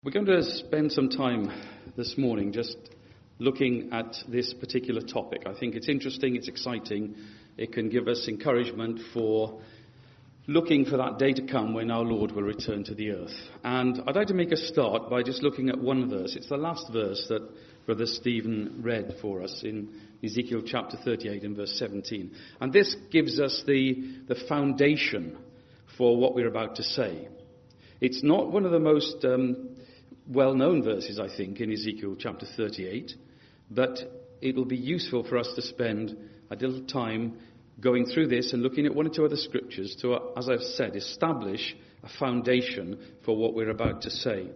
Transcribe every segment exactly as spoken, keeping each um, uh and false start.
We're going to spend some time this morning just looking at this particular topic. I think it's interesting, it's exciting. It can give us encouragement for looking for that day to come when our Lord will return to the earth. And I'd like to make a start by just looking at one verse. It's the last verse that Brother Stephen read for us in Ezekiel chapter thirty-eight and verse seventeen. And this gives us the, the foundation for what we're about to say. It's not one of the most um, well-known verses, I think, in Ezekiel chapter thirty-eight, but it will be useful for us to spend a little time going through this and looking at one or two other scriptures to, as I've said, establish a foundation for what we're about to say.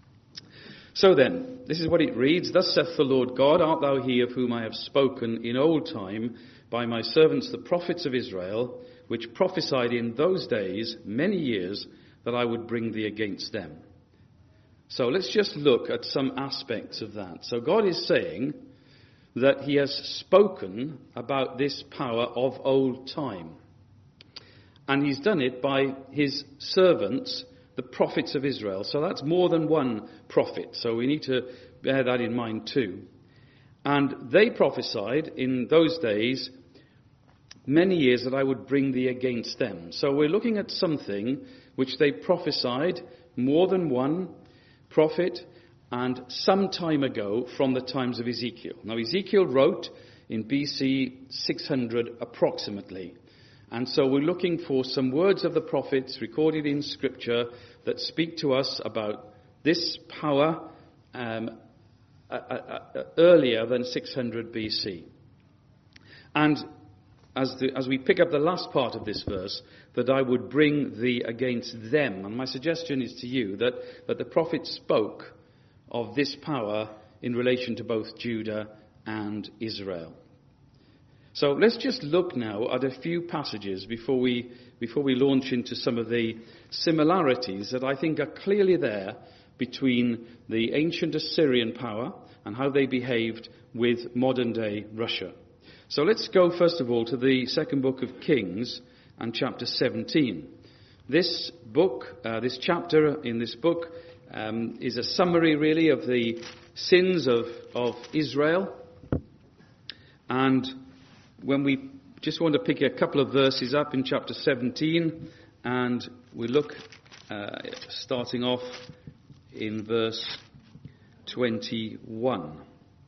So then, this is what it reads: Thus saith the Lord God, art thou he of whom I have spoken in old time by my servants the prophets of Israel, which prophesied in those days many years that I would bring thee against them. So let's just look at some aspects of that. So God is saying that he has spoken about this power of old time. And he's done it by his servants, the prophets of Israel. So that's more than one prophet. So we need to bear that in mind too. And they prophesied in those days many years that I would bring thee against them. So we're looking at something which they prophesied more than one prophet, and some time ago from the times of Ezekiel. Now Ezekiel wrote in B C six hundred approximately. And so we're looking for some words of the prophets recorded in Scripture that speak to us about this power um, uh, uh, uh, earlier than six hundred B C. And as, the, as we pick up the last part of this verse, that I would bring thee against them. And my suggestion is to you that, that the prophet spoke of this power in relation to both Judah and Israel. So let's just look now at a few passages before we, before we launch into some of the similarities that I think are clearly there between the ancient Assyrian power and how they behaved with modern-day Russia. So let's go first of all to the second book of Kings and chapter seventeen. This book, uh, this chapter in this book um, is a summary really of the sins of, of Israel. And when we just want to pick a couple of verses up in chapter seventeen, and we look uh, starting off in verse twenty-one.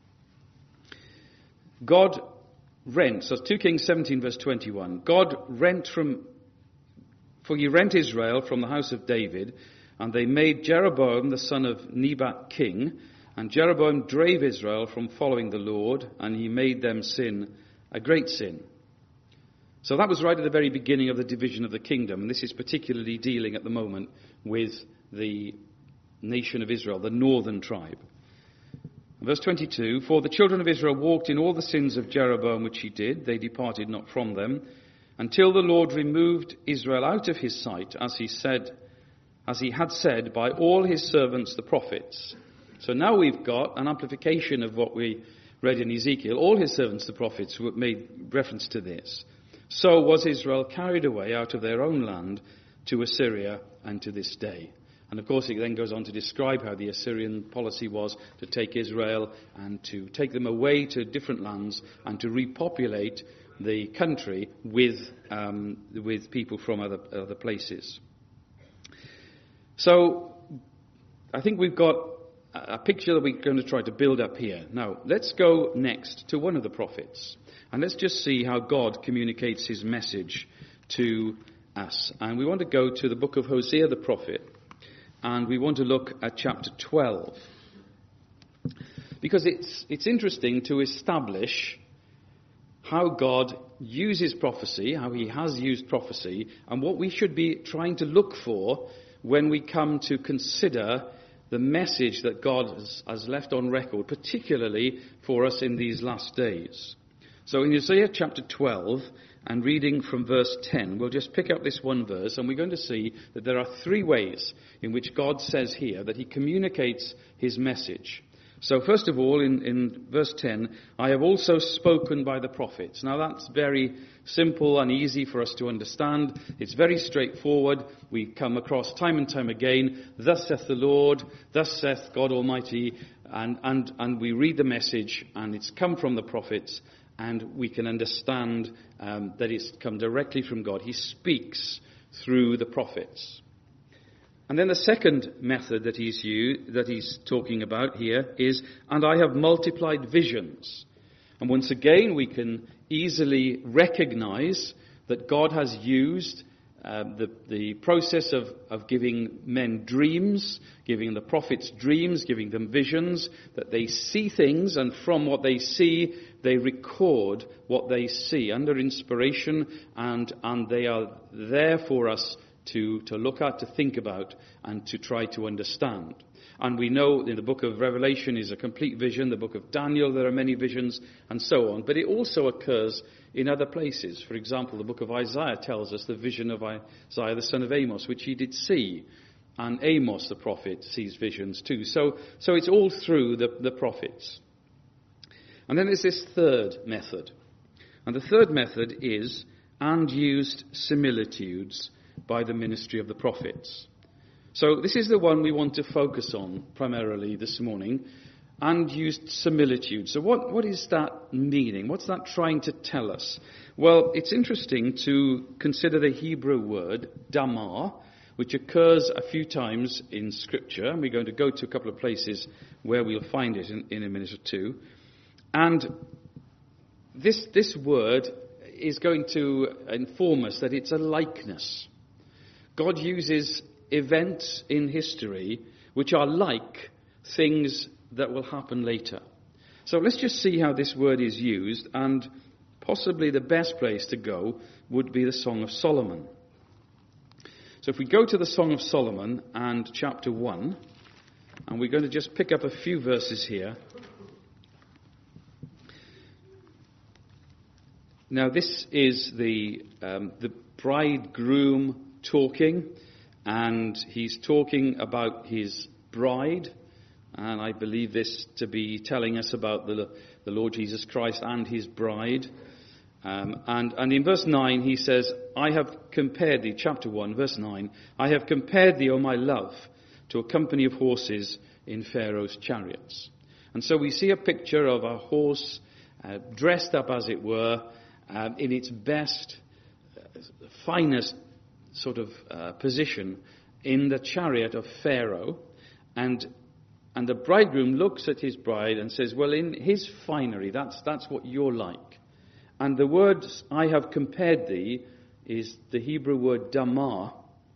God rent, so two Kings seventeen verse twenty-one. God rent from, for ye rent Israel from the house of David, and they made Jeroboam the son of Nebat king, and Jeroboam drave Israel from following the Lord, and he made them sin a great sin. So that was right at the very beginning of the division of the kingdom, and this is particularly dealing at the moment with the nation of Israel, the northern tribe. Verse twenty-two, For the children of Israel walked in all the sins of Jeroboam which he did, they departed not from them, until the Lord removed Israel out of his sight, as he said, as he had said by all his servants the prophets. So now we've got an amplification of what we read in Ezekiel. All his servants the prophets made reference to this. So was Israel carried away out of their own land to Assyria, and to this day. And of course it then goes on to describe how the Assyrian policy was to take Israel and to take them away to different lands and to repopulate the country with um, with people from other other places. So I think we've got a picture that we're going to try to build up here. Now let's go next to one of the prophets, and let's just see how God communicates his message to us. And we want to go to the book of Hosea the prophet. And we want to look at chapter twelve. Because it's it's interesting to establish how God uses prophecy, how he has used prophecy, and what we should be trying to look for when we come to consider the message that God has, has left on record, particularly for us in these last days. So in Hosea chapter twelve, and reading from verse ten, we'll just pick up this one verse, and we're going to see that there are three ways in which God says here that he communicates his message. So first of all, in, in verse ten, I have also spoken by the prophets. Now that's very simple and easy for us to understand. It's very straightforward. We come across time and time again, thus saith the Lord, thus saith God Almighty, and, and, and we read the message, and it's come from the prophets, and we can understand um, that it's come directly from God. He speaks through the prophets. And then the second method that he's used, that he's talking about here is, and I have multiplied visions. And once again, we can easily recognize that God has used uh, the, the process of, of giving men dreams, giving the prophets dreams, giving them visions, that they see things, and from what they see, they record what they see under inspiration, and, and they are there for us to, to look at, to think about, and to try to understand. And we know in the book of Revelation is a complete vision, the book of Daniel there are many visions, and so on. But it also occurs in other places. For example, the book of Isaiah tells us the vision of Isaiah the son of Amos, which he did see. And Amos the prophet sees visions too. So, so it's all through the, the prophets. And then there's this third method. And the third method is, and used similitudes by the ministry of the prophets. So this is the one we want to focus on primarily this morning, and used similitudes. So what, what is that meaning? What's that trying to tell us? Well, it's interesting to consider the Hebrew word damar, which occurs a few times in Scripture, and we're going to go to a couple of places where we'll find it in, in a minute or two. And this, this word is going to inform us that it's a likeness. God uses events in history which are like things that will happen later. So let's just see how this word is used, and possibly the best place to go would be the Song of Solomon. So if we go to the Song of Solomon and chapter one, and we're going to just pick up a few verses here. Now this is the um, the bridegroom talking, and he's talking about his bride, and I believe this to be telling us about the, the Lord Jesus Christ and his bride. Um, and, and in verse nine he says, I have compared thee, chapter one, verse nine, I have compared thee, O my love, to a company of horses in Pharaoh's chariots. And so we see a picture of a horse uh, dressed up, as it were, uh, in its best, uh, finest sort of uh, position in the chariot of Pharaoh, and and the bridegroom looks at his bride and says, well, in his finery, that's that's what you're like. And the word I have compared thee is the Hebrew word damar.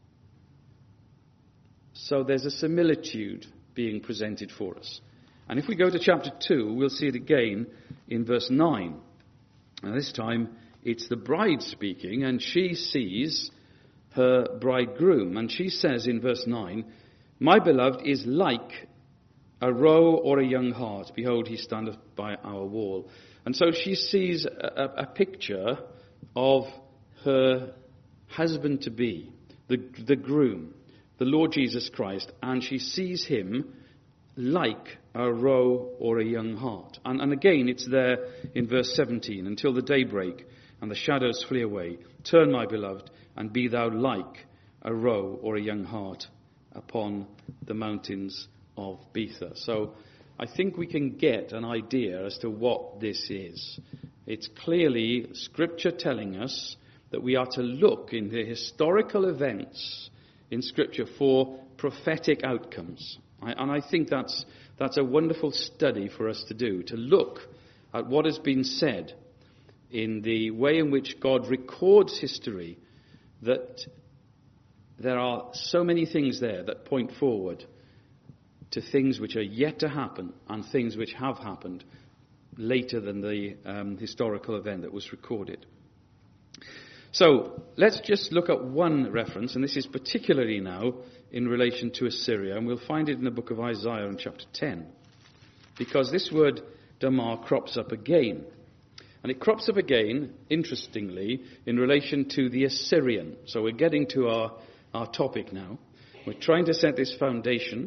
So there's a similitude being presented for us. And if we go to chapter two, we'll see it again in verse nine. Now this time it's the bride speaking, and she sees her bridegroom, and she says in verse nine, my beloved is like a roe or a young hart. Behold, he standeth by our wall. And so she sees a, a picture of her husband-to-be, the, the groom, the Lord Jesus Christ, and she sees him like a roe or a young hart. And, and again, it's there in verse seventeen, until the daybreak and the shadows flee away. Turn, my beloved, and be thou like a roe or a young hart upon the mountains of Bether. So I think we can get an idea as to what this is. It's clearly Scripture telling us that we are to look in the historical events in Scripture for prophetic outcomes. I, and I think that's, that's a wonderful study for us to do, to look at what has been said in the way in which God records history, that there are so many things there that point forward to things which are yet to happen and things which have happened later than the um, historical event that was recorded. So let's just look at one reference, and this is particularly now in relation to Assyria, and we'll find it in the book of Isaiah in chapter ten, because this word damar crops up again. And it crops up again, interestingly, in relation to the Assyrian. So we're getting to our, our topic now. We're trying to set this foundation.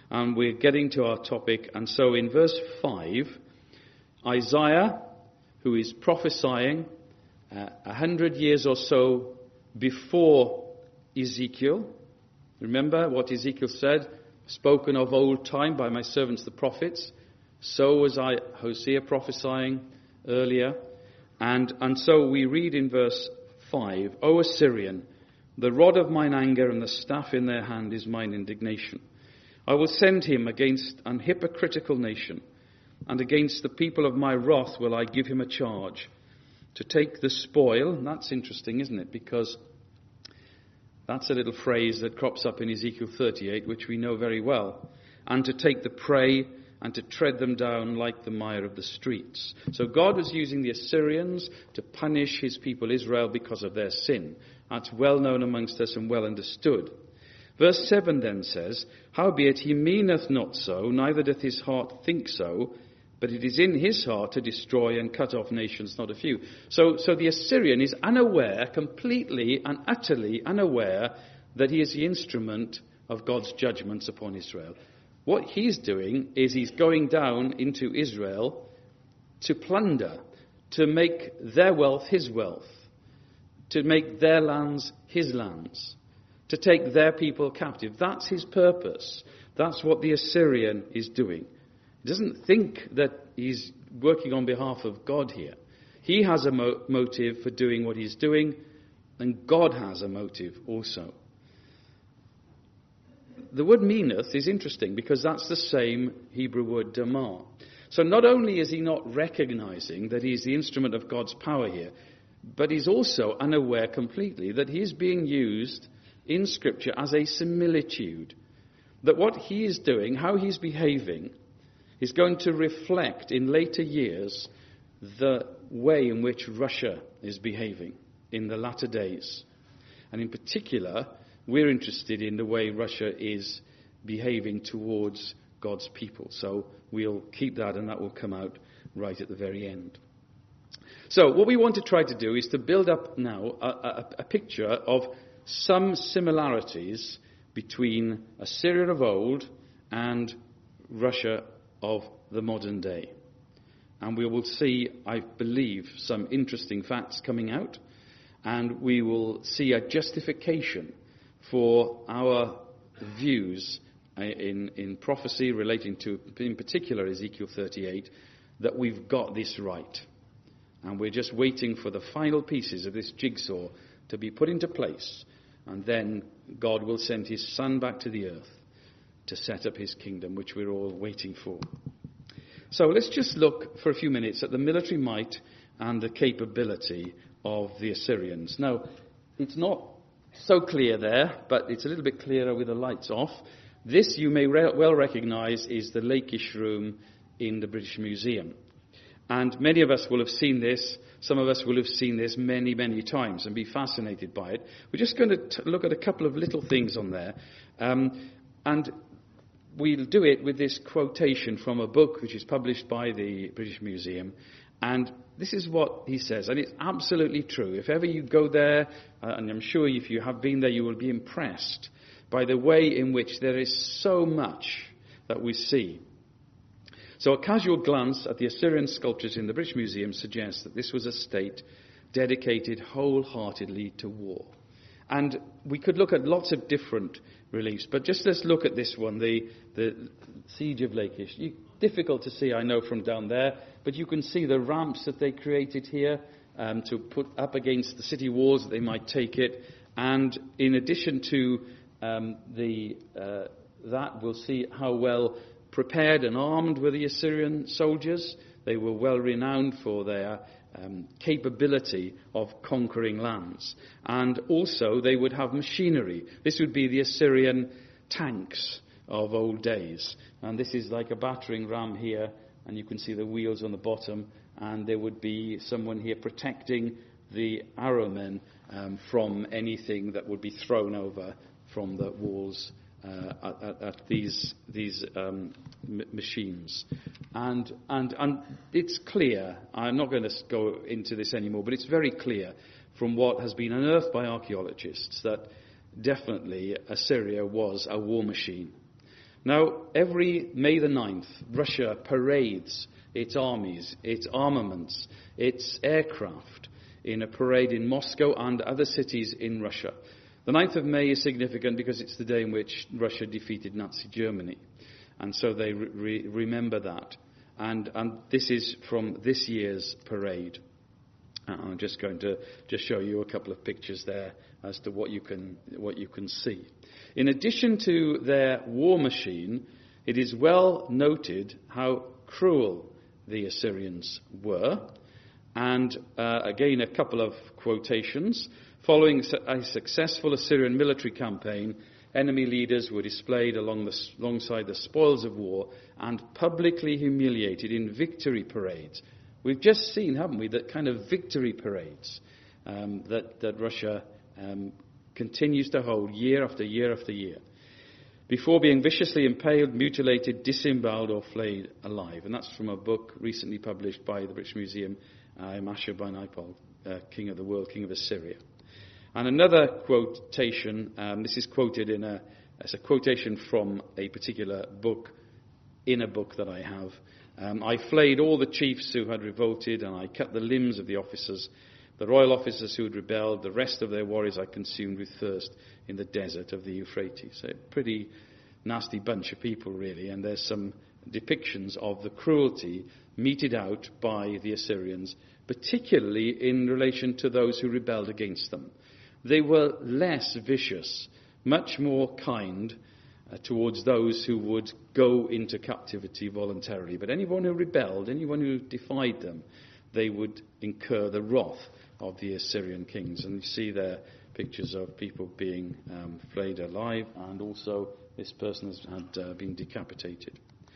And we're getting to our topic. And so in verse five, Isaiah, who is prophesying uh, a hundred years or so before Ezekiel. Remember what Ezekiel said, spoken of old time by my servants the prophets. So was I, Hosea, prophesying earlier. And, and so we read in verse five, O Assyrian, the rod of mine anger and the staff in their hand is mine indignation. I will send him against an hypocritical nation, and against the people of my wrath will I give him a charge, to take the spoil. And that's interesting, isn't it? Because that's a little phrase that crops up in Ezekiel thirty-eight, which we know very well. And to take the prey and to tread them down like the mire of the streets. So God was using the Assyrians to punish his people Israel because of their sin. That's well known amongst us and well understood. Verse seven then says, Howbeit he meaneth not so, neither doth his heart think so, but it is in his heart to destroy and cut off nations, not a few. So, so the Assyrian is unaware, completely and utterly unaware, that he is the instrument of God's judgments upon Israel. What he's doing is he's going down into Israel to plunder, to make their wealth his wealth, to make their lands his lands, to take their people captive. That's his purpose. That's what the Assyrian is doing. He doesn't think that he's working on behalf of God here. He has a mo- motive for doing what he's doing, and God has a motive also. The word meaneth is interesting because that's the same Hebrew word damar. So not only is he not recognizing that he's the instrument of God's power here, but he's also unaware completely that he's being used in Scripture as a similitude. That what he is doing, how he's behaving, is going to reflect in later years the way in which Russia is behaving in the latter days. And in particular, we're interested in the way Russia is behaving towards God's people. So we'll keep that, and that will come out right at the very end. So what we want to try to do is to build up now a, a, a picture of some similarities between Assyria of old and Russia of the modern day. And we will see, I believe, some interesting facts coming out, and we will see a justification for our views in, in prophecy relating to, in particular, Ezekiel thirty-eight, that we've got this right. And we're just waiting for the final pieces of this jigsaw to be put into place. And then God will send his Son back to the earth to set up his kingdom, which we're all waiting for. So let's just look for a few minutes at the military might and the capability of the Assyrians. Now, it's not so clear there, but it's a little bit clearer with the lights off. This, you may re- well recognize, is the Lakeish room in the British Museum. And many of us will have seen this. Some of us will have seen this many, many times and be fascinated by it. We're just going to t- look at a couple of little things on there. Um, and we'll do it with this quotation from a book which is published by the British Museum. And this is what he says, and it's absolutely true. If ever you go there, uh, and I'm sure if you have been there, you will be impressed by the way in which there is so much that we see. So a casual glance at the Assyrian sculptures in the British Museum suggests that this was a state dedicated wholeheartedly to war. And we could look at lots of different reliefs, but just let's look at this one, the, the Siege of Lakeish. You, difficult to see, I know, from down there, but you can see the ramps that they created here um, to put up against the city walls that they might take it. And in addition to um, the uh, that, we'll see how well prepared and armed were the Assyrian soldiers. They were well renowned for their um, capability of conquering lands. And also they would have machinery. This would be the Assyrian tanks of old days. And this is like a battering ram here, and you can see the wheels on the bottom, and there would be someone here protecting the arrowmen um, from anything that would be thrown over from the walls Uh, at, at these these um, m- machines, and and and it's clear. I'm not going to go into this anymore, but it's very clear from what has been unearthed by archaeologists that definitely Assyria was a war machine. Now, every May the ninth, Russia parades its armies, its armaments, its aircraft in a parade in Moscow and other cities in Russia. The ninth of May is significant because it's the day in which Russia defeated Nazi Germany. And so they re- remember that. And, and this is from this year's parade. Uh, I'm just going to just show you a couple of pictures there as to what you can what you can see. In addition to their war machine, it is well noted how cruel the Assyrians were. And uh, again, a couple of quotations. Following a successful Assyrian military campaign, enemy leaders were displayed along the, alongside the spoils of war and publicly humiliated in victory parades. We've just seen, haven't we, that kind of victory parades um, that, that Russia um, continues to hold year after year after year, before being viciously impaled, mutilated, disemboweled or flayed alive. And that's from a book recently published by the British Museum, uh, Ashurbanipal, uh, King of the World, King of Assyria. And another quotation, um, this is quoted in a, as a quotation from a particular book, in a book that I have. Um, I flayed all the chiefs who had revolted, and I cut the limbs of the officers, the royal officers who had rebelled. The rest of their warriors I consumed with thirst in the desert of the Euphrates. A pretty nasty bunch of people, really, and there's some depictions of the cruelty meted out by the Assyrians, particularly in relation to those who rebelled against them. They were less vicious, much more kind uh, towards those who would go into captivity voluntarily. But anyone who rebelled, anyone who defied them, they would incur the wrath of the Assyrian kings. And you see there pictures of people being um, flayed alive, and also this person has had uh, been decapitated.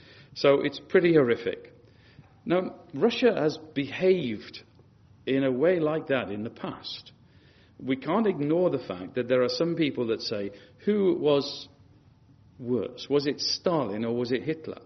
So it's pretty horrific. Now, Russia has behaved in a way like that in the past. We can't ignore the fact that there are some people that say, who was worse? Was it Stalin or was it Hitler?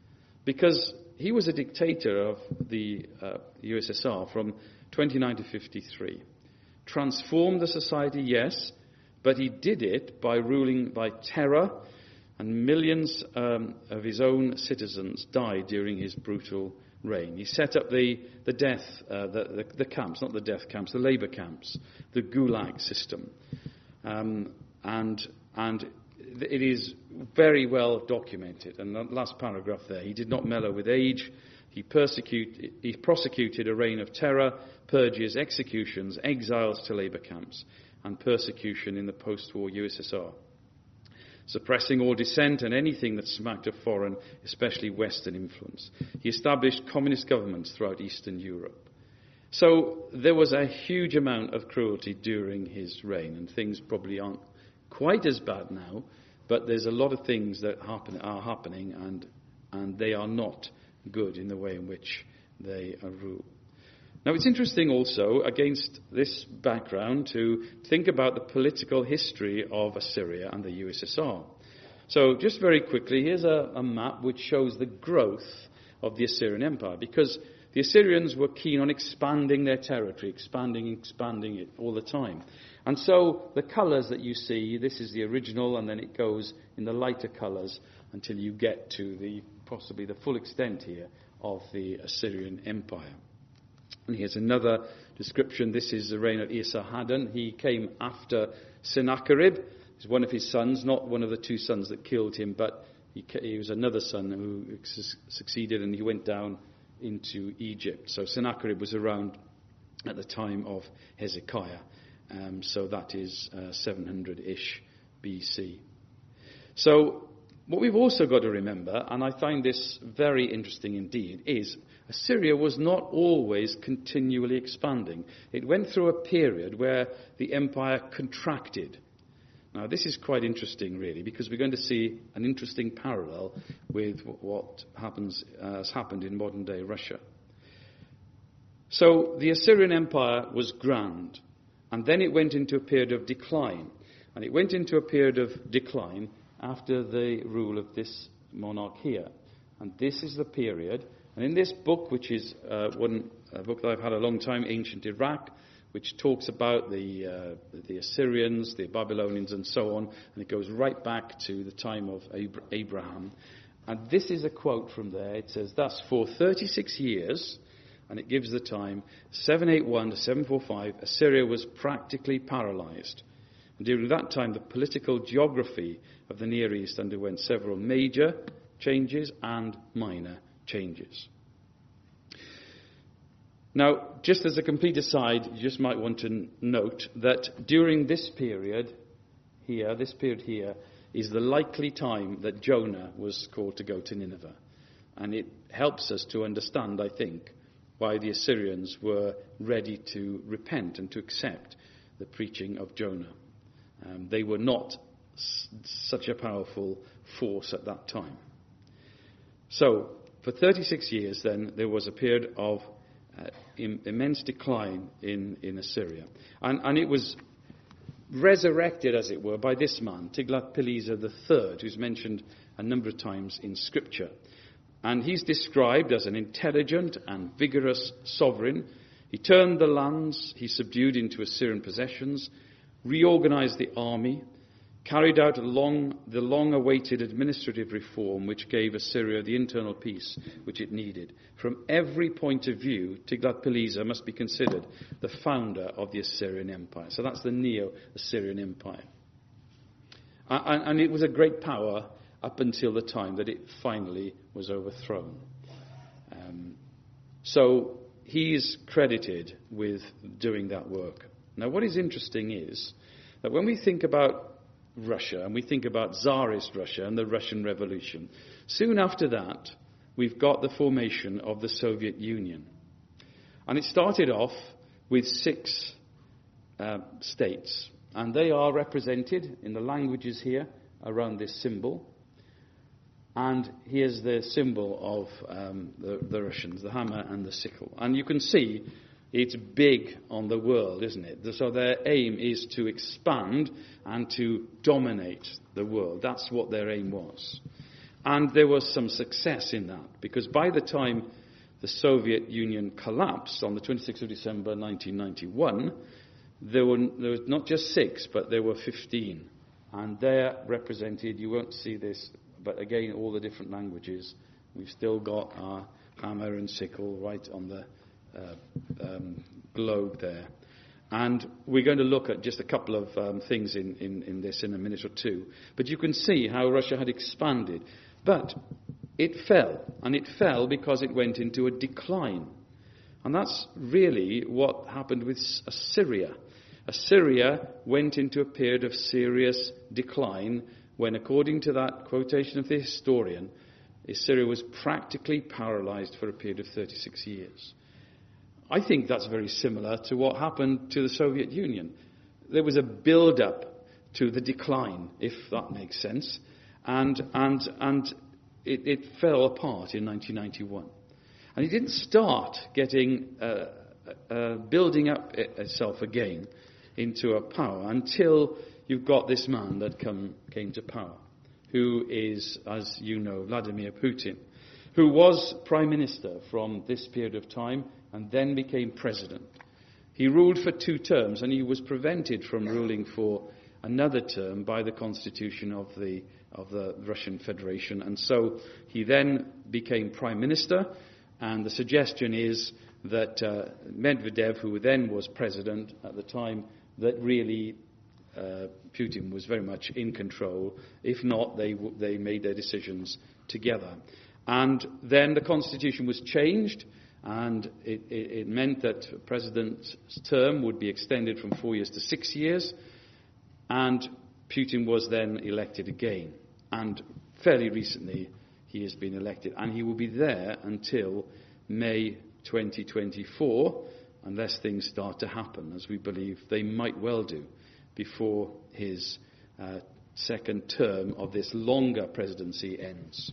Because he was a dictator of the uh, U S S R from twenty-nine to fifty-three. Transformed the society, yes, but he did it by ruling by terror, and millions um, of his own citizens died during his brutal reign. He set up the, the death, uh, the, the, the camps, not the death camps, the labour camps, the Gulag system. Um, and, and it is very well documented. And the last paragraph there, he did not mellow with age. He, persecute, he prosecuted a reign of terror, purges, executions, exiles to labour camps, and persecution in the post-war U S S R. Suppressing all dissent and anything that smacked of foreign, especially Western influence. He established communist governments throughout Eastern Europe. So there was a huge amount of cruelty during his reign, and things probably aren't quite as bad now, but there's a lot of things that happen, are happening, and, and they are not good in the way in which they are ruled. Now, it's interesting also, against this background, to think about the political history of Assyria and the U S S R. So, just very quickly, here's a, a map which shows the growth of the Assyrian Empire, because the Assyrians were keen on expanding their territory, expanding, expanding it all the time. And so, the colours that you see, this is the original, and then it goes in the lighter colours until you get to the possibly the full extent here of the Assyrian Empire. And here's another description. This is the reign of Esarhaddon. He came after Sennacherib. He's one of his sons, not one of the two sons that killed him, but he, he was another son who su- succeeded, and he went down into Egypt. So Sennacherib was around at the time of Hezekiah. Um, so that is uh, seven hundred-ish B C. So what we've also got to remember, and I find this very interesting indeed, is Assyria was not always continually expanding. It went through a period where the empire contracted. Now, this is quite interesting, really, because we're going to see an interesting parallel with what happens, uh, has happened in modern-day Russia. So, the Assyrian Empire was grand, and then it went into a period of decline. And it went into a period of decline after the rule of this monarch here. And this is the period. And in this book, which is uh, one a book that I've had a long time, Ancient Iraq, which talks about the, uh, the Assyrians, the Babylonians, and so on, and it goes right back to the time of Ab- Abraham. And this is a quote from there. It says, "Thus, for thirty-six years," and it gives the time, seven eighty-one to seven forty-five, Assyria was practically paralyzed. And during that time, the political geography of the Near East underwent several major changes and minor changes. Now, just as a complete aside, you just might want to note that during this period here, this period here, is the likely time that Jonah was called to go to Nineveh. And it helps us to understand, I think, why the Assyrians were ready to repent and to accept the preaching of Jonah. Um, they were not s- such a powerful force at that time. So, for thirty-six years then, there was a period of uh, im- immense decline in, in Assyria. And, and it was resurrected, as it were, by this man, Tiglath-Pileser the third, who's mentioned a number of times in Scripture. And he's described as an intelligent and vigorous sovereign. He turned the lands he subdued into Assyrian possessions, reorganized the army, carried out a long, the long-awaited administrative reform which gave Assyria the internal peace which it needed. From every point of view, Tiglath-Pileser must be considered the founder of the Assyrian Empire. So that's the Neo-Assyrian Empire. And, and it was a great power up until the time that it finally was overthrown. Um, so he is credited with doing that work. Now, what is interesting is that when we think about Russia and we think about Tsarist Russia and the Russian Revolution, soon after that, we've got the formation of the Soviet Union. And it started off with six uh, states, and they are represented in the languages here around this symbol. And here's the symbol of um, the, the Russians, the hammer and the sickle. And you can see it's big on the world, isn't it? So their aim is to expand and to dominate the world. That's what their aim was. And there was some success in that, because by the time the Soviet Union collapsed on the twenty-sixth of December nineteen ninety-one, there were, there was not just six, but there were fifteen. And they're represented, you won't see this, but again, all the different languages. We've still got our hammer and sickle right on the uh, um, globe there. And we're going to look at just a couple of um, things in, in, in this in a minute or two. But you can see how Russia had expanded. But it fell. And it fell because it went into a decline. And that's really what happened with Assyria. Assyria went into a period of serious decline when, according to that quotation of the historian, Assyria was practically paralyzed for a period of thirty-six years. I think that's very similar to what happened to the Soviet Union. There was a build-up to the decline, if that makes sense, and and and it, it fell apart in nineteen ninety-one. And it didn't start getting uh, uh, building up itself again into a power until you've got this man that come, came to power, who is, as you know, Vladimir Putin, who was prime minister from this period of time and then became president. He ruled for two terms, and he was prevented from ruling for another term by the constitution of the of the Russian Federation. And so he then became prime minister, and the suggestion is that uh, Medvedev, who then was president at the time, that really uh, Putin was very much in control. If not, they they made their decisions together. And then the constitution was changed, and it, it, it meant that the president's term would be extended from four years to six years, and Putin was then elected again. And fairly recently, he has been elected, and he will be there until May twenty twenty-four, unless things start to happen, as we believe they might well do, before his uh, second term of this longer presidency ends.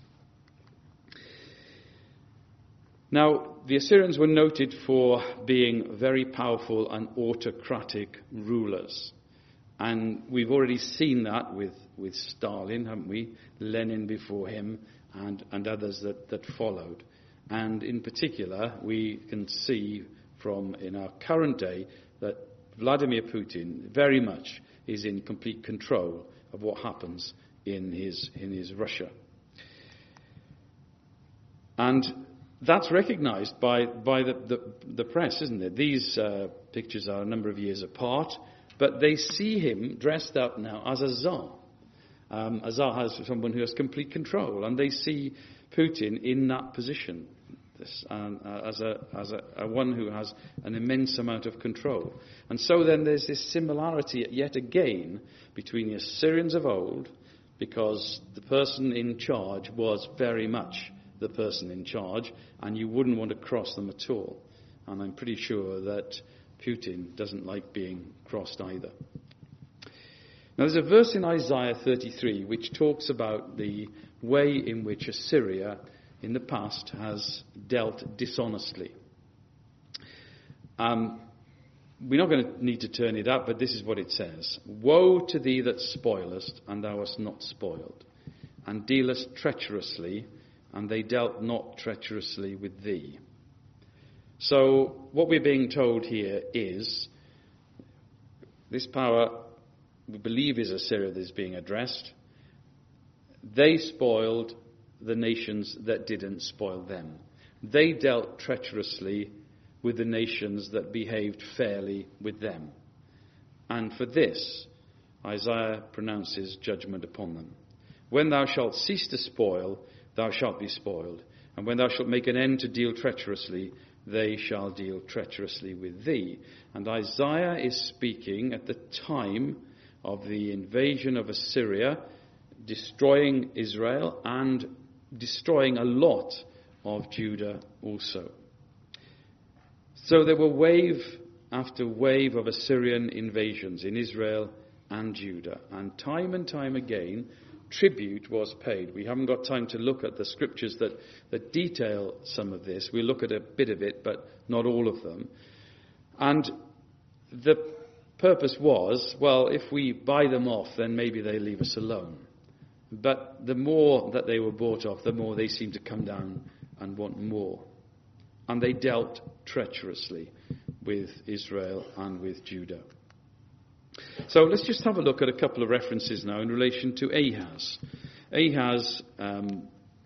Now, the Assyrians were noted for being very powerful and autocratic rulers. And we've already seen that with, with Stalin, haven't we? Lenin before him, and, and others that, that followed. And in particular, we can see from in our current day that Vladimir Putin very much is in complete control of what happens in his, in his Russia. And that's recognized by, by the, the, the press, isn't it? These uh, pictures are a number of years apart, but they see him dressed up now as a Tsar. Um, a Tsar has someone who has complete control, and they see Putin in that position. This, um, uh, as a as a, a one who has an immense amount of control. And so then there's this similarity yet again between the Assyrians of old, because the person in charge was very much the person in charge, and you wouldn't want to cross them at all. And I'm pretty sure that Putin doesn't like being crossed either. Now there's a verse in Isaiah thirty-three which talks about the way in which Assyria in the past has dealt dishonestly. Um, we're not going to need to turn it up, but this is what it says. Woe to thee that spoilest, and thou wast not spoiled, and dealest treacherously, and they dealt not treacherously with thee. So what we're being told here is, this power we believe is Assyria that is being addressed. They spoiled the nations that didn't spoil them. They dealt treacherously with the nations that behaved fairly with them. And for this, Isaiah pronounces judgment upon them. When thou shalt cease to spoil, thou shalt be spoiled. And when thou shalt make an end to deal treacherously, they shall deal treacherously with thee. And Isaiah is speaking at the time of the invasion of Assyria, destroying Israel and destroying a lot of Judah also. So there were wave after wave of Assyrian invasions in Israel and Judah. And time and time again, tribute was paid. We haven't got time to look at the scriptures that, that detail some of this. We'll look at a bit of it, but not all of them. And the purpose was, well, if we buy them off, then maybe they leave us alone. But the more that they were bought off, the more they seemed to come down and want more. And they dealt treacherously with Israel and with Judah. So let's just have a look at a couple of references now in relation to Ahaz. Ahaz um,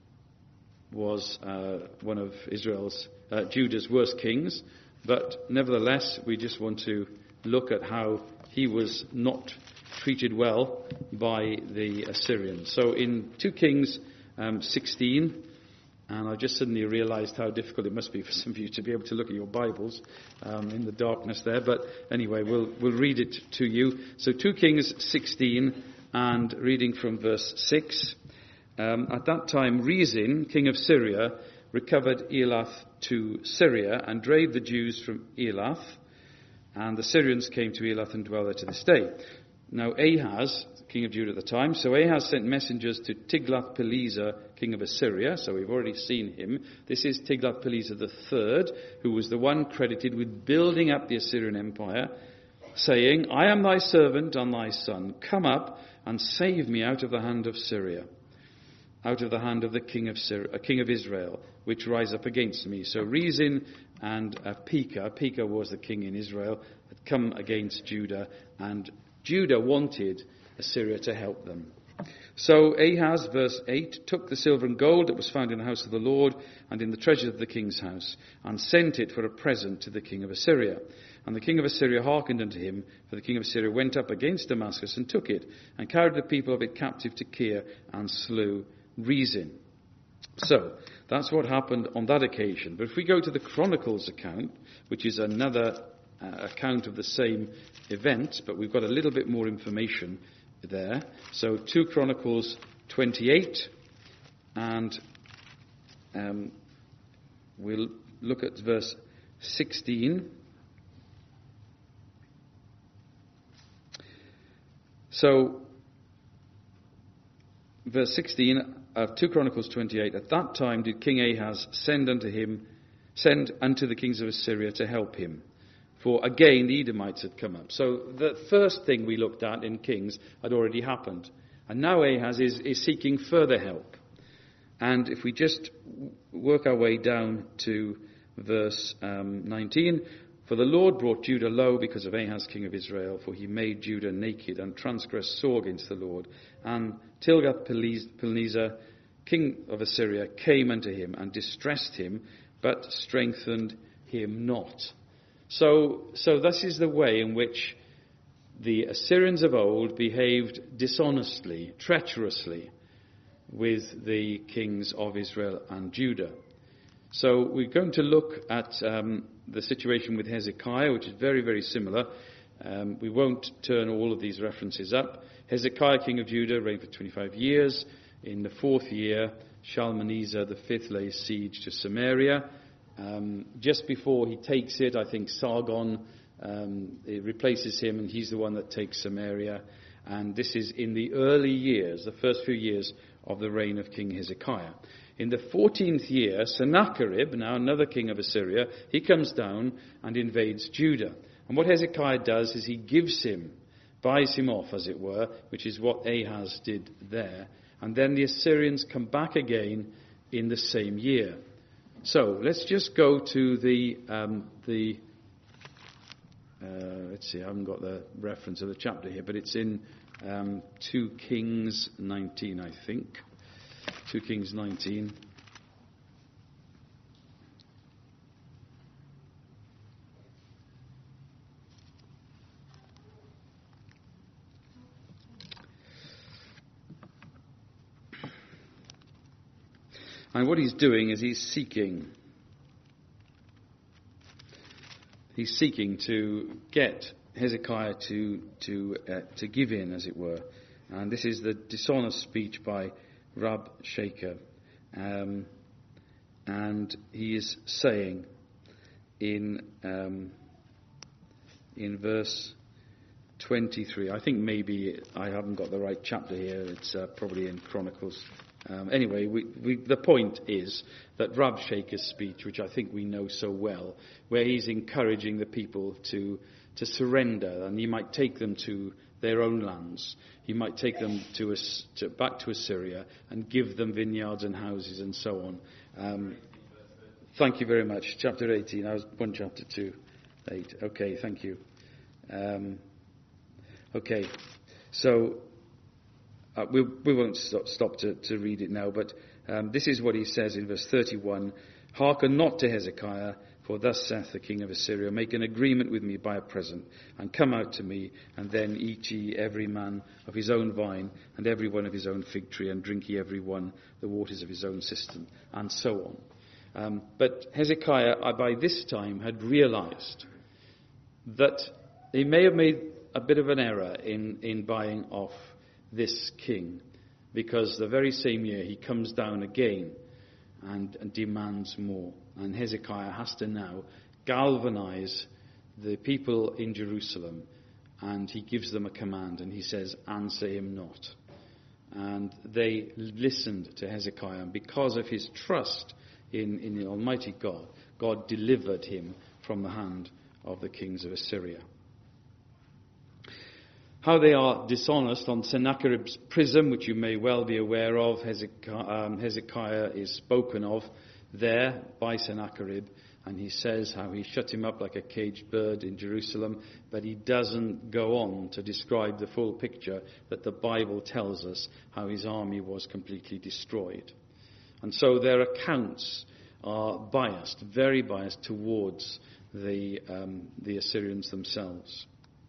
was uh, one of Israel's, uh, Judah's worst kings, but nevertheless we just want to look at how he was not treated well by the Assyrians. So in Second Kings um, sixteen, and I just suddenly realized how difficult it must be for some of you to be able to look at your Bibles um, in the darkness there. But anyway, we'll we'll read it to you. So Second Kings sixteen, and reading from verse six. Um, at that time, Rezin, king of Syria, recovered Elath to Syria and drave the Jews from Elath. And the Syrians came to Elath and dwell there to this day. Now Ahaz, king of Judah at the time, so Ahaz sent messengers to Tiglath-Pileser, king of Assyria. So we've already seen him. This is Tiglath-Pileser the third, who was the one credited with building up the Assyrian empire, saying, I am thy servant and thy son. Come up and save me out of the hand of Syria, out of the hand of the king of Syria, uh, king of Israel, which rise up against me. So Rezin and uh, Pekah, Pekah was the king in Israel, had come against Judah, and Judah wanted Assyria to help them. So Ahaz, verse eight, took the silver and gold that was found in the house of the Lord and in the treasures of the king's house, and sent it for a present to the king of Assyria. And the king of Assyria hearkened unto him, for the king of Assyria went up against Damascus and took it, and carried the people of it captive to Kir, and slew Rezin. So that's what happened on that occasion. But if we go to the Chronicles account, which is another uh, account of the same event, but we've got a little bit more information there. So Second Chronicles twenty-eight, and um, we'll look at verse sixteen. So, verse sixteen of Second Chronicles twenty-eight, at that time did King Ahaz send unto him, send unto the kings of Assyria to help him. For again the Edomites had come up. So the first thing we looked at in Kings had already happened. And now Ahaz is, is seeking further help. And if we just work our way down to verse um, nineteen, for For the Lord brought Judah low because of Ahaz, king of Israel, for he made Judah naked and transgressed sore against the Lord. And Tilgath-Pilneser, king of Assyria, came unto him and distressed him, but strengthened him not. So, so this is the way in which the Assyrians of old behaved dishonestly, treacherously with the kings of Israel and Judah. So we're going to look at um, the situation with Hezekiah, which is very, very similar. Um, we won't turn all of these references up. Hezekiah, king of Judah, reigned for twenty-five years. In the fourth year, Shalmaneser the fifth lays siege to Samaria. Um, just before he takes it, I think Sargon um, it replaces him, and he's the one that takes Samaria. And this is in the early years, the first few years of the reign of King Hezekiah. In the fourteenth year, Sennacherib, now another king of Assyria, he comes down and invades Judah. And what Hezekiah does is he gives him, buys him off, as it were, which is what Ahaz did there. And then the Assyrians come back again in the same year. So let's just go to the, um, the uh, let's see, I haven't got the reference of the chapter here, but it's in um, two Kings nineteen, I think. two Kings nineteen. And what he's doing is he's seeking, he's seeking to get Hezekiah to to uh, to give in, as it were. And this is the dishonest speech by Rabshakeh. Um, and he is saying in um, in verse twenty-three, I think maybe I haven't got the right chapter here, it's uh, probably in Chronicles. Um, anyway, we, we, the point is that Rabshakeh's speech, which I think we know so well, where he's encouraging the people to to surrender, and he might take them to their own lands. He might take them to, to back to Assyria and give them vineyards and houses and so on. Um, thank you very much. Chapter eighteen. I was one chapter two, eight. Okay, thank you. Um, okay, so uh, we, we won't stop, stop to, to read it now, but um, this is what he says in verse thirty-one. Hearken not to Hezekiah, for thus saith the king of Assyria, make an agreement with me by a present, and come out to me, and then eat ye every man of his own vine, and every one of his own fig tree, and drink ye every one the waters of his own cistern, and so on. Um, but Hezekiah, uh, by this time, had realized that he may have made a bit of an error in, in buying off this king, because the very same year he comes down again and, and demands more. And Hezekiah has to now galvanize the people in Jerusalem, and he gives them a command, and he says, answer him not. And they listened to Hezekiah, and because of his trust in, in the Almighty God, God delivered him from the hand of the kings of Assyria. How they are dishonest on Sennacherib's prison, which you may well be aware of. Hezekiah, um, Hezekiah is spoken of there by Sennacherib, and he says how he shut him up like a caged bird in Jerusalem, but he doesn't go on to describe the full picture that the Bible tells us, how his army was completely destroyed. And so their accounts are biased, very biased towards the um, the Assyrians themselves.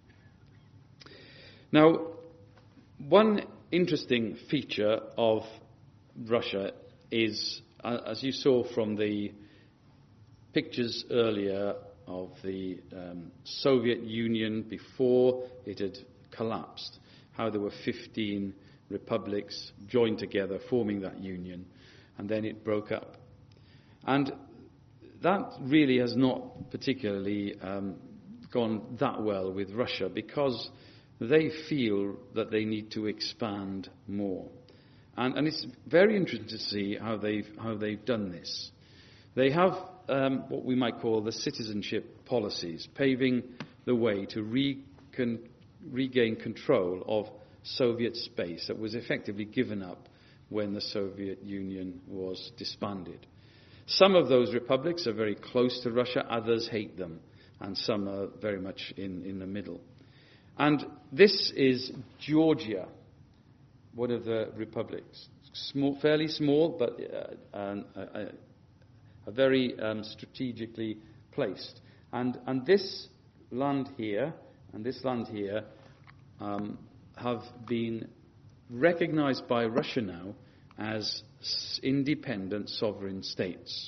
Now, one interesting feature of Russia is, uh, as you saw from the pictures earlier of the um, Soviet Union before it had collapsed, how there were fifteen republics joined together forming that union, and then it broke up. And that really has not particularly um, gone that well with Russia, because they feel that they need to expand more. And, and it's very interesting to see how they've, how they've done this. They have um, what we might call the citizenship policies, paving the way to recon, regain control of Soviet space that was effectively given up when the Soviet Union was disbanded. Some of those republics are very close to Russia, others hate them. and some are very much in, in the middle. And this is Georgia, one of the republics. Small, fairly small, but uh, um, a, a very um, strategically placed. And, and this land here and this land here um, have been recognized by Russia now as independent sovereign states.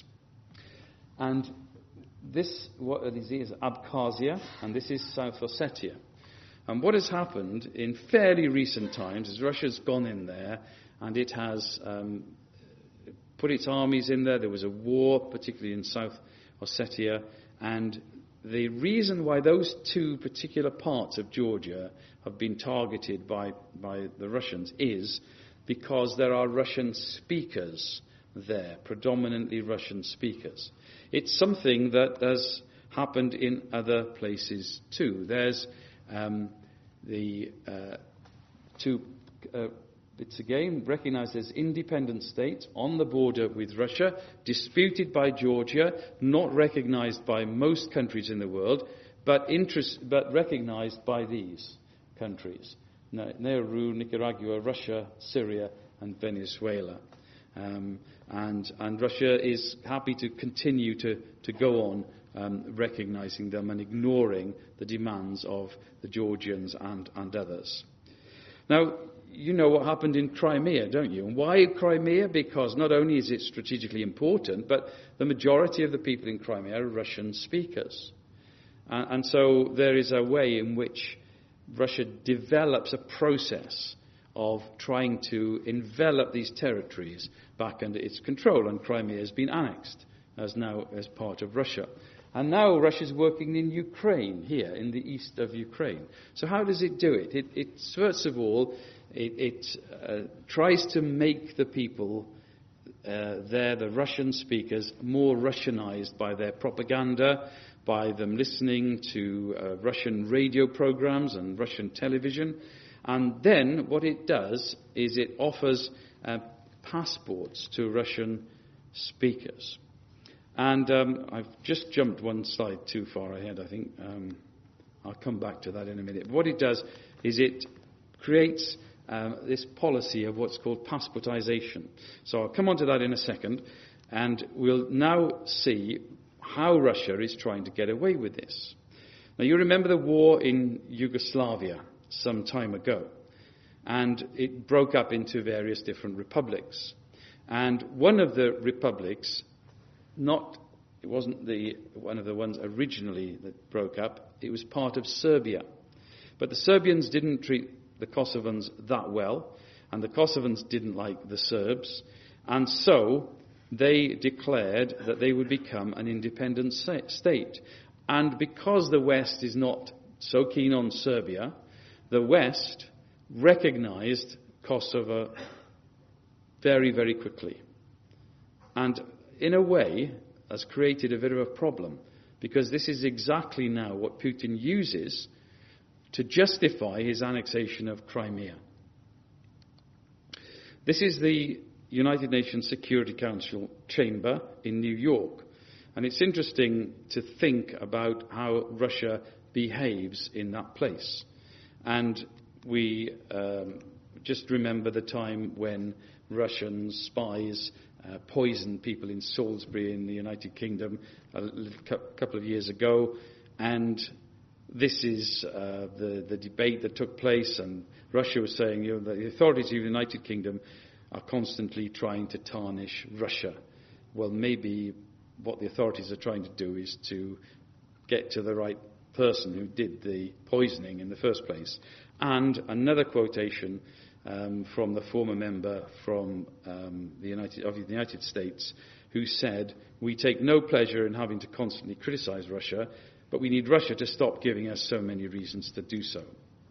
And this, what it is, is Abkhazia, and this is South Ossetia. And what has happened in fairly recent times is Russia's gone in there, and it has um, put its armies in there. There was a war, particularly in South Ossetia, and the reason why those two particular parts of Georgia have been targeted by, by the Russians is because there are Russian speakers there, predominantly Russian speakers. It's something that has happened in other places too. There's um, the uh, two, uh, it's again recognized as independent states on the border with Russia, disputed by Georgia, not recognized by most countries in the world, but, interest, but recognized by these countries: Nauru, Nicaragua, Russia, Syria, and Venezuela. Um, and, and Russia is happy to continue to, to go on um, recognizing them and ignoring the demands of the Georgians and, and others. Now, you know what happened in Crimea, don't you? And why Crimea? Because not only is it strategically important, but the majority of the people in Crimea are Russian speakers. Uh, and so there is a way in which Russia develops a process of trying to envelop these territories back under its control, and Crimea has been annexed as now as part of Russia. And now Russia is working in Ukraine, here in the east of Ukraine. So how does it do it? It, it first of all, it, it uh, tries to make the people uh, there, the Russian speakers, more Russianized by their propaganda, by them listening to uh, Russian radio programs and Russian television. And then what it does is it offers uh, passports to Russian speakers. And um, I've just jumped one slide too far ahead, I think. Um, I'll come back to that in a minute. What it does is it creates um, this policy of what's called passportization. So I'll come on to that in a second. And we'll now see how Russia is trying to get away with this. Now, you remember the war in Yugoslavia some time ago, and it broke up into various different republics. And one of the republics, not it wasn't the one of the ones originally that broke up, it was part of Serbia. But the Serbians didn't treat the Kosovans that well, and the Kosovans didn't like the Serbs, and so they declared that they would become an independent state. And because the West is not so keen on Serbia, the West recognized Kosovo very, very quickly. And in a way, has created a bit of a problem, because this is exactly now what Putin uses to justify his annexation of Crimea. This is the United Nations Security Council chamber in New York. And it's interesting to think about how Russia behaves in that place. And we um, just remember the time when Russian spies uh, poisoned people in Salisbury in the United Kingdom a couple of years ago. And this is uh, the, the debate that took place. And Russia was saying, you know, the authorities of the United Kingdom are constantly trying to tarnish Russia. Well, maybe what the authorities are trying to do is to get to the right person who did the poisoning in the first place. And another quotation um, from the former member from um, the United, of the United States, who said, "We take no pleasure in having to constantly criticize Russia, but we need Russia to stop giving us so many reasons to do so."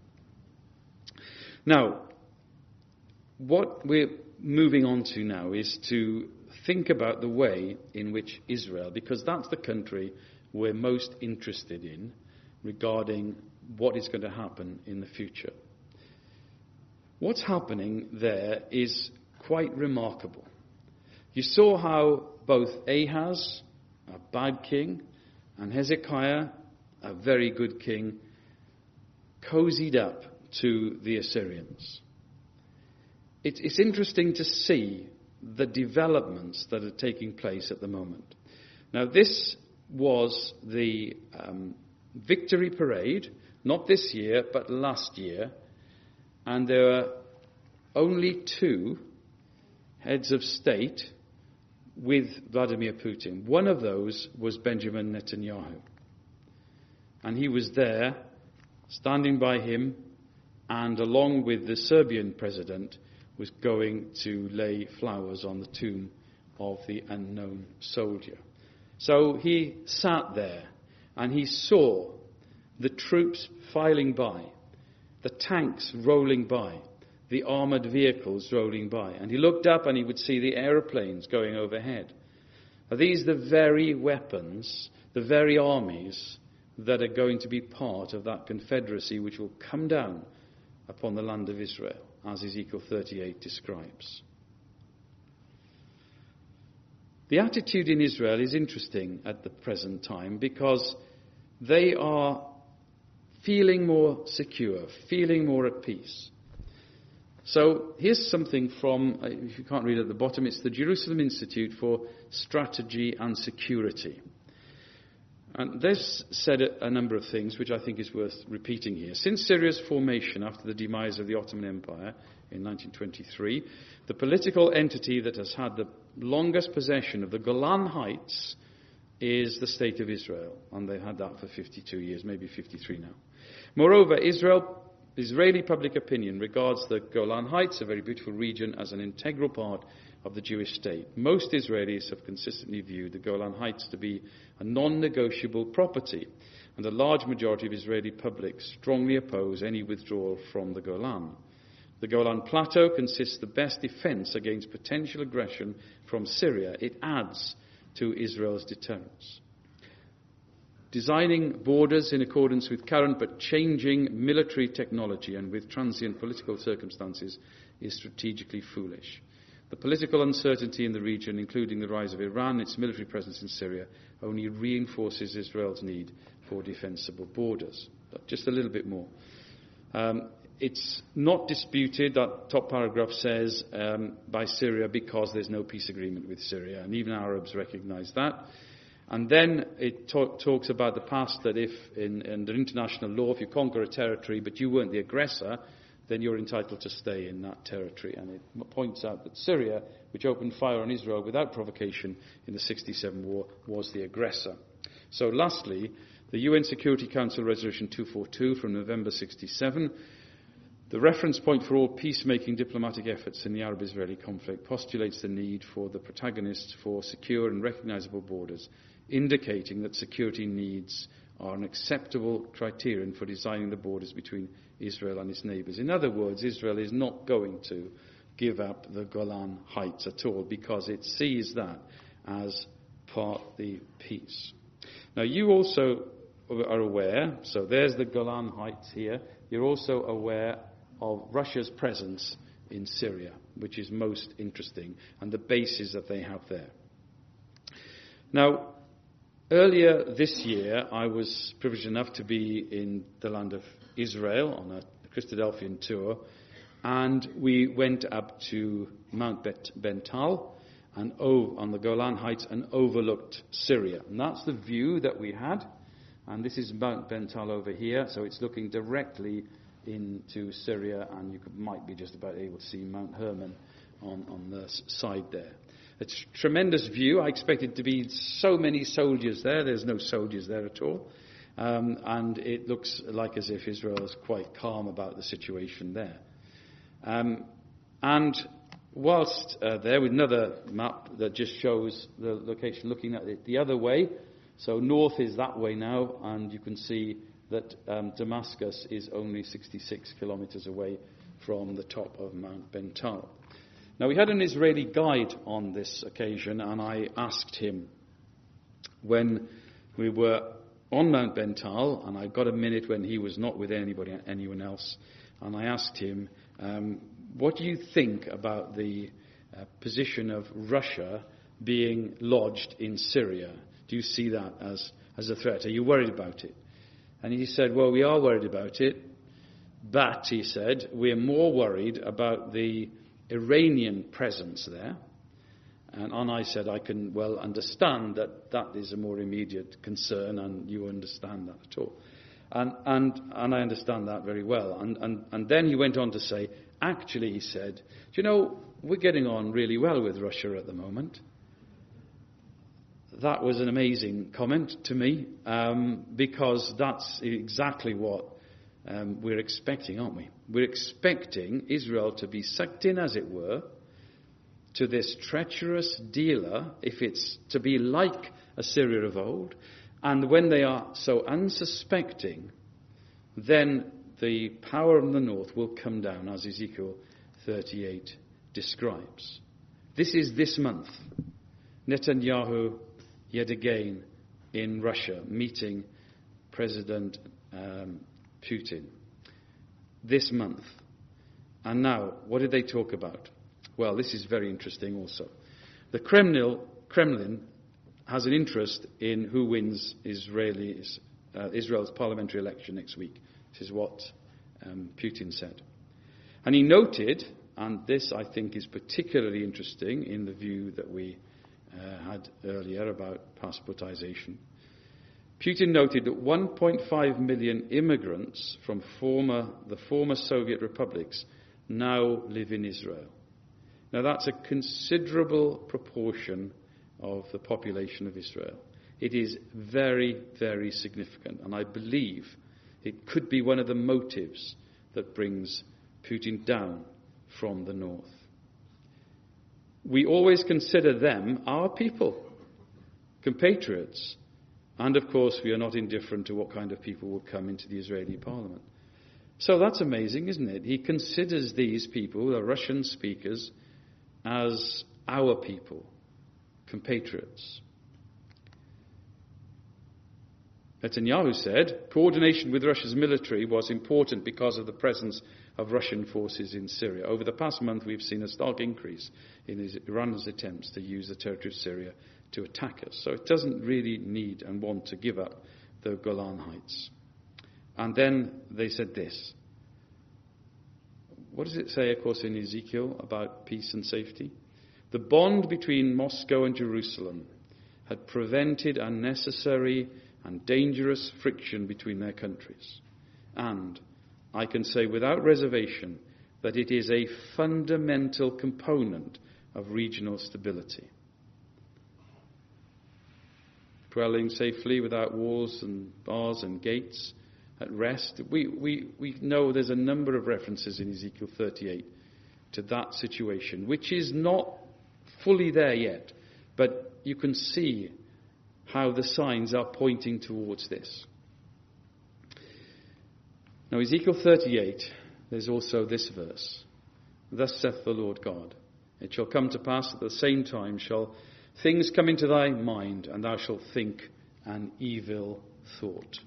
Now, what we're moving on to now is to think about the way in which Israel, because that's the country we're most interested in regarding what is going to happen in the future. What's happening there is quite remarkable. You saw how both Ahaz, a bad king, and Hezekiah, a very good king, cozied up to the Assyrians. It, it's interesting to see the developments that are taking place at the moment. Now, this was the um, victory parade, not this year, but last year, and there were only two heads of state with Vladimir Putin. One of those was Benjamin Netanyahu. And he was there, standing by him, and along with the Serbian president, was going to lay flowers on the tomb of the unknown soldier. So he sat there, and he saw the troops filing by, the tanks rolling by, the armoured vehicles rolling by. And he looked up and he would see the aeroplanes going overhead. Are these the very weapons, the very armies that are going to be part of that confederacy which will come down upon the land of Israel, as Ezekiel thirty-eight describes? The attitude in Israel is interesting at the present time because they are feeling more secure, feeling more at peace. So here's something from, if you can't read at the bottom, it's the Jerusalem Institute for Strategy and Security. And they've said a number of things which I think is worth repeating here. Since Syria's formation after the demise of the Ottoman Empire in nineteen twenty-three, the political entity that has had the longest possession of the Golan Heights is the State of Israel. And they've had that for fifty-two years, maybe fifty-three now. Moreover, Israel Israeli public opinion regards the Golan Heights, a very beautiful region, as an integral part of the Jewish state. Most Israelis have consistently viewed the Golan Heights to be a non-negotiable property, and a large majority of Israeli public strongly oppose any withdrawal from the Golan. The Golan Plateau consists the best defense against potential aggression from Syria. It adds to Israel's deterrence. Designing borders in accordance with current but changing military technology and with transient political circumstances is strategically foolish. The political uncertainty in the region, including the rise of Iran and its military presence in Syria, only reinforces Israel's need for defensible borders. But just a little bit more. Um, it's not disputed, that top paragraph says, um, by Syria because there's no peace agreement with Syria, and even Arabs recognize that. And then it talk, talks about the past, that if, in, under international law, if you conquer a territory but you weren't the aggressor, then you're entitled to stay in that territory. And it points out that Syria, which opened fire on Israel without provocation in the sixty-seven war, was the aggressor. So lastly, the U N Security Council Resolution two forty-two from November sixty-seven, the reference point for all peacemaking diplomatic efforts in the Arab-Israeli conflict, postulates the need for the protagonists for secure and recognizable borders, indicating that security needs are an acceptable criterion for designing the borders between Israel and its neighbours. In other words, Israel is not going to give up the Golan Heights at all because it sees that as part of the peace. Now, you also are aware, so there's the Golan Heights here, you're also aware of Russia's presence in Syria, which is most interesting, and the bases that they have there. Now, earlier this year, I was privileged enough to be in the land of Israel on a Christadelphian tour, and we went up to Mount Bet- Bental and oh, on the Golan Heights and overlooked Syria. And that's the view that we had. And this is Mount Bental over here, so it's looking directly into Syria, and you could, might be just about able to see Mount Hermon on, on the side there. It's a tremendous view. I expected to be so many soldiers there. There's no soldiers there at all. Um, and it looks like as if Israel is quite calm about the situation there. Um, and whilst uh, there, with another map that just shows the location, looking at it the other way, so north is that way now, and you can see that um, Damascus is only sixty-six kilometers away from the top of Mount Bental. Now, we had an Israeli guide on this occasion, and I asked him when we were on Mount Bental, and I got a minute when he was not with anybody, anyone else, and I asked him, um, what do you think about the uh, position of Russia being lodged in Syria? Do you see that as, as a threat? Are you worried about it? And he said, well, we are worried about it, but, he said, we're more worried about the Iranian presence there. And, and I said, I can well understand that that is a more immediate concern, and you understand that at all. And, and, and I understand that very well. And, and, and then he went on to say, actually, he said, do you know, we're getting on really well with Russia at the moment. That was an amazing comment to me, um, because that's exactly what um, we're expecting, aren't we? We're expecting Israel to be sucked in, as it were, to this treacherous dealer, if it's to be like Assyria of old. And when they are so unsuspecting, then the power of the north will come down, as Ezekiel thirty-eight describes. This is this month. Netanyahu, yet again, in Russia, meeting President um, Putin. This month. And now, what did they talk about? Well, this is very interesting also. The Kremlin, Kremlin has an interest in who wins Israelis, uh, Israel's parliamentary election next week. This is what um, Putin said. And he noted, and this I think is particularly interesting in the view that we uh, had earlier about passportization. Putin noted that one point five million immigrants from former, the former Soviet republics now live in Israel. Now that's a considerable proportion of the population of Israel. It is very, very significant, and I believe it could be one of the motives that brings Putin down from the north. We always consider them our people, compatriots, and of course we are not indifferent to what kind of people will come into the Israeli parliament. So that's amazing, isn't it? He considers these people, the Russian speakers, as our people, compatriots. Netanyahu said coordination with Russia's military was important because of the presence of Russian forces in Syria. Over the past month, we've seen a stark increase in Iran's attempts to use the territory of Syria to attack us. So it doesn't really need and want to give up the Golan Heights. And then they said this. What does it say, of course, in Ezekiel about peace and safety? The bond between Moscow and Jerusalem had prevented unnecessary and dangerous friction between their countries. And I can say without reservation that it is a fundamental component of regional stability. Dwelling safely without walls and bars and gates, at rest. We, we, we know there's a number of references in Ezekiel thirty-eight to that situation, which is not fully there yet, but you can see how the signs are pointing towards this. Now, Ezekiel thirty-eight, there's also this verse. Thus saith the Lord God, it shall come to pass at the same time shall things come into thy mind, and thou shalt think an evil thought.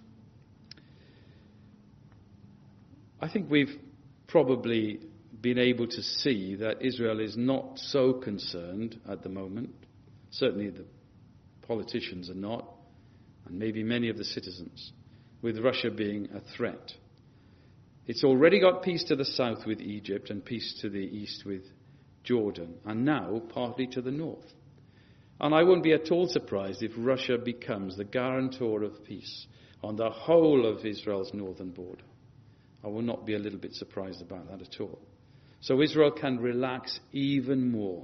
I think we've probably been able to see that Israel is not so concerned at the moment. Certainly the politicians are not, and maybe many of the citizens, with Russia being a threat. It's already got peace to the south with Egypt and peace to the east with Jordan, and now partly to the north. And I won't be at all surprised if Russia becomes the guarantor of peace on the whole of Israel's northern border. I will not be a little bit surprised about that at all. So Israel can relax even more.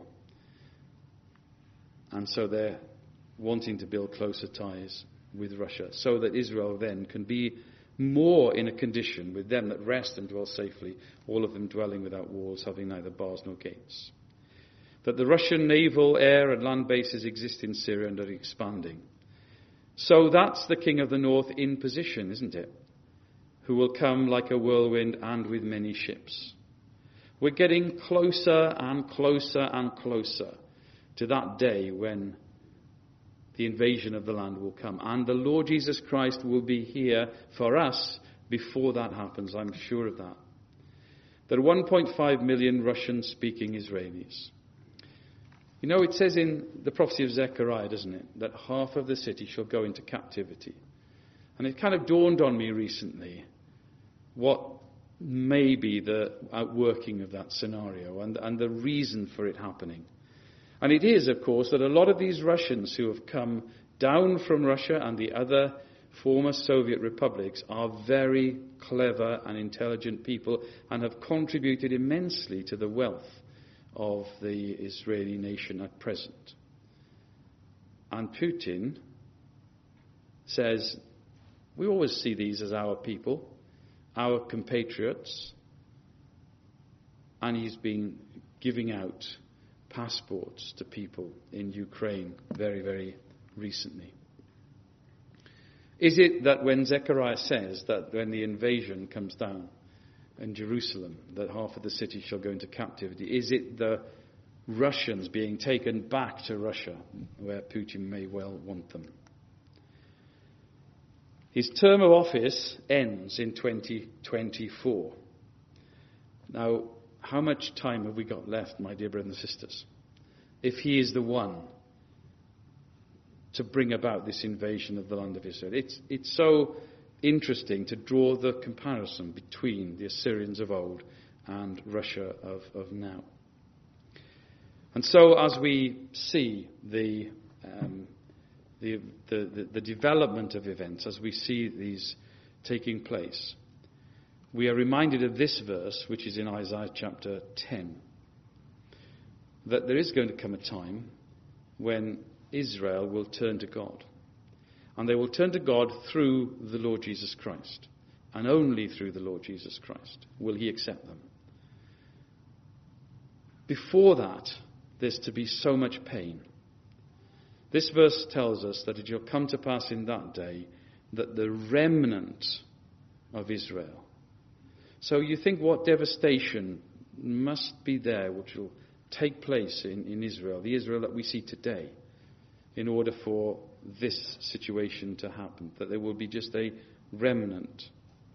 And so they're wanting to build closer ties with Russia so that Israel then can be more in a condition with them that rest and dwell safely, all of them dwelling without walls, having neither bars nor gates. That the Russian naval, air and land bases exist in Syria and are expanding. So that's the king of the north in position, isn't it? Who will come like a whirlwind and with many ships. We're getting closer and closer and closer to that day when the invasion of the land will come. And the Lord Jesus Christ will be here for us before that happens. I'm sure of that. There are one point five million Russian-speaking Israelis. You know, it says in the prophecy of Zechariah, doesn't it, that half of the city shall go into captivity. And it kind of dawned on me recently what may be the outworking of that scenario and, and the reason for it happening. And it is, of course, that a lot of these Russians who have come down from Russia and the other former Soviet republics are very clever and intelligent people and have contributed immensely to the wealth of the Israeli nation at present. And Putin says, we always see these as our people, our compatriots, and he's been giving out passports to people in Ukraine very, very recently. Is it that when Zechariah says that when the invasion comes down in Jerusalem, that half of the city shall go into captivity, is it the Russians being taken back to Russia, where Putin may well want them? His term of office ends in twenty twenty-four. Now, how much time have we got left, my dear brothers and sisters, if he is the one to bring about this invasion of the land of Israel? It's, it's so interesting to draw the comparison between the Assyrians of old and Russia of, of now. And so as we see the, um, the, the, the, the development of events, as we see these taking place, we are reminded of this verse, which is in Isaiah chapter ten, that there is going to come a time when Israel will turn to God. And they will turn to God through the Lord Jesus Christ. And only through the Lord Jesus Christ will he accept them. Before that, there's to be so much pain. This verse tells us that it shall come to pass in that day that the remnant of Israel. So you think what devastation must be there which will take place in, in Israel, the Israel that we see today, in order for this situation to happen, that there will be just a remnant.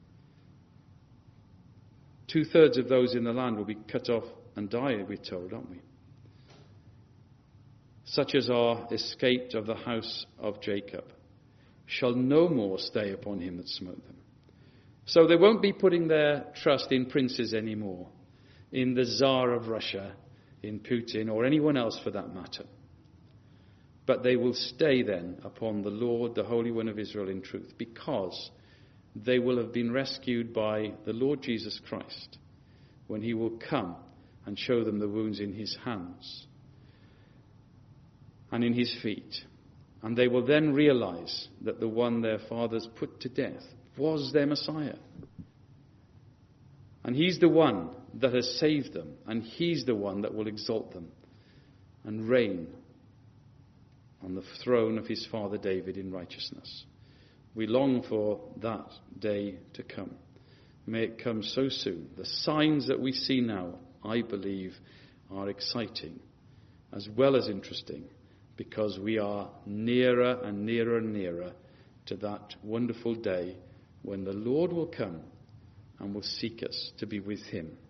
Two-thirds of those in the land will be cut off and die, we're told, aren't we? Such as are escaped of the house of Jacob shall no more stay upon him that smote them. So they won't be putting their trust in princes anymore, in the Tsar of Russia, in Putin, or anyone else for that matter. But they will stay then upon the Lord, the Holy One of Israel, in truth, because they will have been rescued by the Lord Jesus Christ when he will come and show them the wounds in his hands and in his feet. And they will then realize that the one their fathers put to death was their Messiah. And he's the one that has saved them, and he's the one that will exalt them and reign on the throne of his father David in righteousness. We long for that day to come. May it come so soon. The signs that we see now, I believe, are exciting as well as interesting, because we are nearer and nearer and nearer to that wonderful day when the Lord will come and will seek us to be with him.